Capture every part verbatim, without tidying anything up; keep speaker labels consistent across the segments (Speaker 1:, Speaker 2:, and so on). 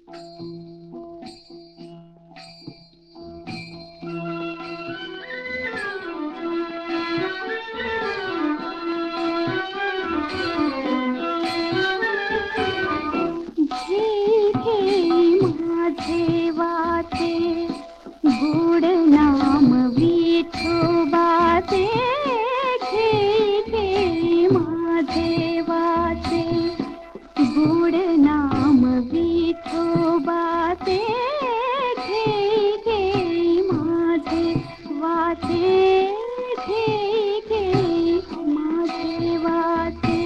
Speaker 1: घे घे माझे वाचे गोड नाम विठोबाचे घे घे माझे वाचे गोड नाम विठोबाचे घे घे माझे वाचे घे घे माझे वाचे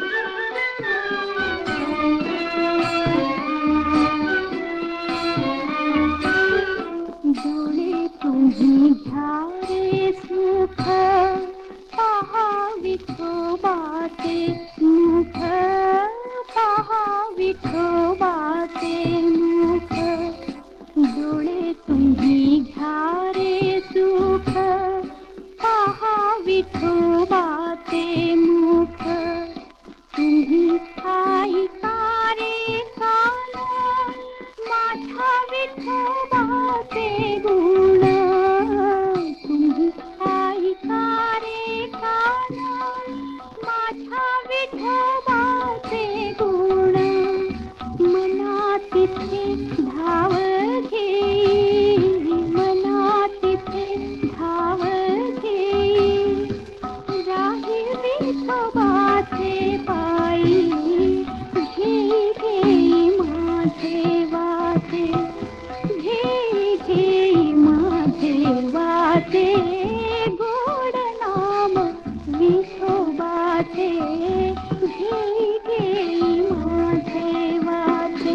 Speaker 1: डोळे तुम्ही घ्यारे सुख पहा विठोबाचे मुख पहा विठोबाचे मुख डोळे तुम्ही घ्यारे सुख पहा विठोबाचे मुख तुम्ही ऐका रे कान माझ्या विठोबाचे गुण तुम्ही ऐका रे कान माझ्या विठोबाचे गुण मना तिथे धाव घे मना तिथे धाव घे राही विठोबाचे पायी घे घे माझे वाचे घे घे माझे वाचे गोड नाम विठोबाचे घे घे माझे वाचे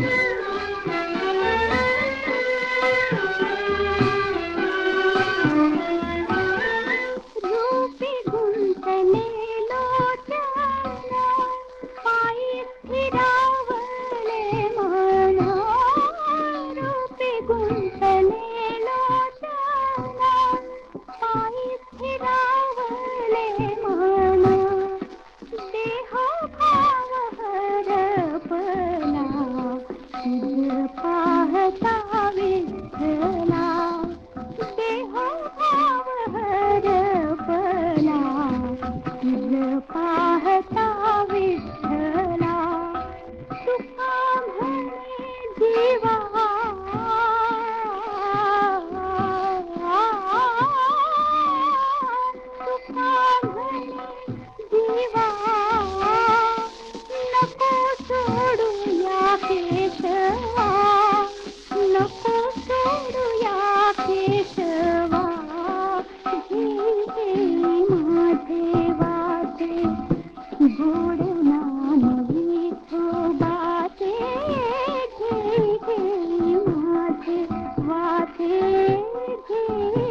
Speaker 1: रूपी गुंतले लोचन पायी फिरावले मन रूपी गुंतले लोचन पायी फिरावले मन देह भाव हरपला तुझ पाहता विठ्ठला देह भाव हरपला तुझ पाहता विठ्ठला तुका म्हणे जीवा तुका म्हणे जीवा नको सोडू या केशवा नको सोडू या केशवा घे घे माझे वाचे गोड नाम विठोबाचे घे घे माझे वाचे घे